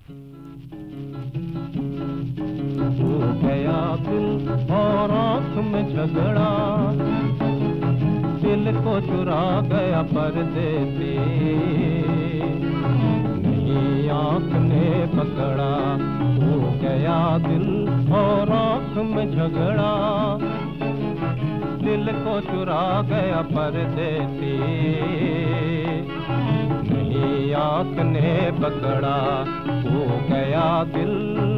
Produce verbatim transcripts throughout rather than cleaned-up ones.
हो गया दिल और आँख में झगड़ा, दिल को चुरा गया परदेसी, नहीं आँख ने पकड़ा। हो गया दिल और आँख में झगड़ा, दिल को चुरा गया परदेसी, नहीं आँख ने पकड़ा। हो गया दिल,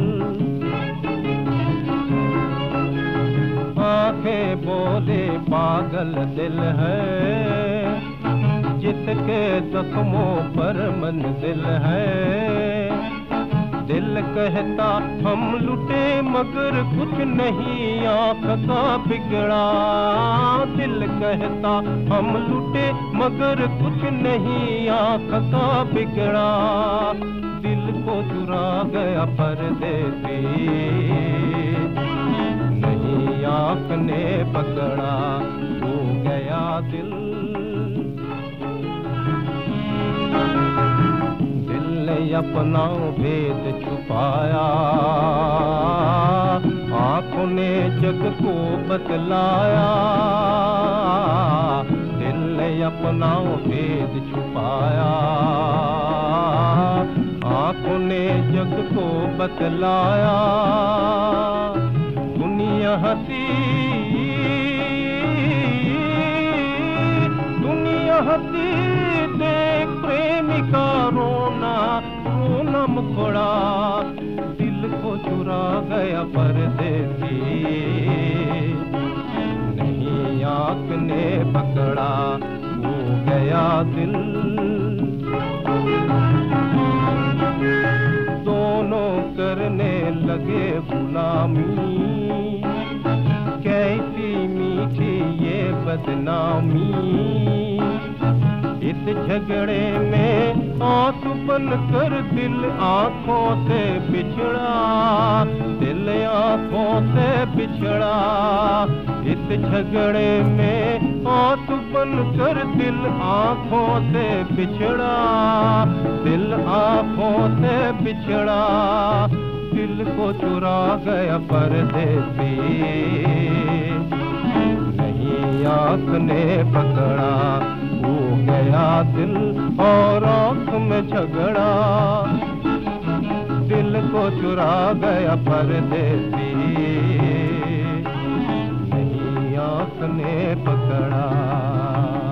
आंखें बोले पागल दिल है, जिसके जख्मों पर मंजिल है। दिल कहता हम लुटे मगर कुछ नहीं आँख का बिगड़ा, दिल कहता हम लुटे मगर कुछ नहीं आँख का बिगड़ा। दिल को चुरा गया परदेसी, नहीं आँख ने पकड़ा। हो गया दिल, दिल ने अपना भेद छुपाया, आँखों ने जग को बतलाया। दिल ने अपना भेद छुपाया, आँखों ने जग को बतलाया। दुनिया हंसी, दुनिया हंसी देख प्रेमिका रोना, रोना मुखड़ा। दिल को चुरा गया परदेसी, नहीं आँख ने पकड़ा। हो गया दिल, दोनों करने लगे गुलामी, कैसी मीठी ये बदनामी। इस झगड़े में आंसू बन कर दिल आंखों से बिछड़ा, दिल आंखों से बिछड़ा। इस झगड़े में आंसू बन कर दिल आंखों से बिछड़ा, दिल आंखों से बिछड़ा। दिल को चुरा गया परदेसी, नहीं आँख ने पकड़ा। हो गया दिल और आँख में झगड़ा, दिल को चुरा गया परदेसी, नहीं आँख ने पकड़ा।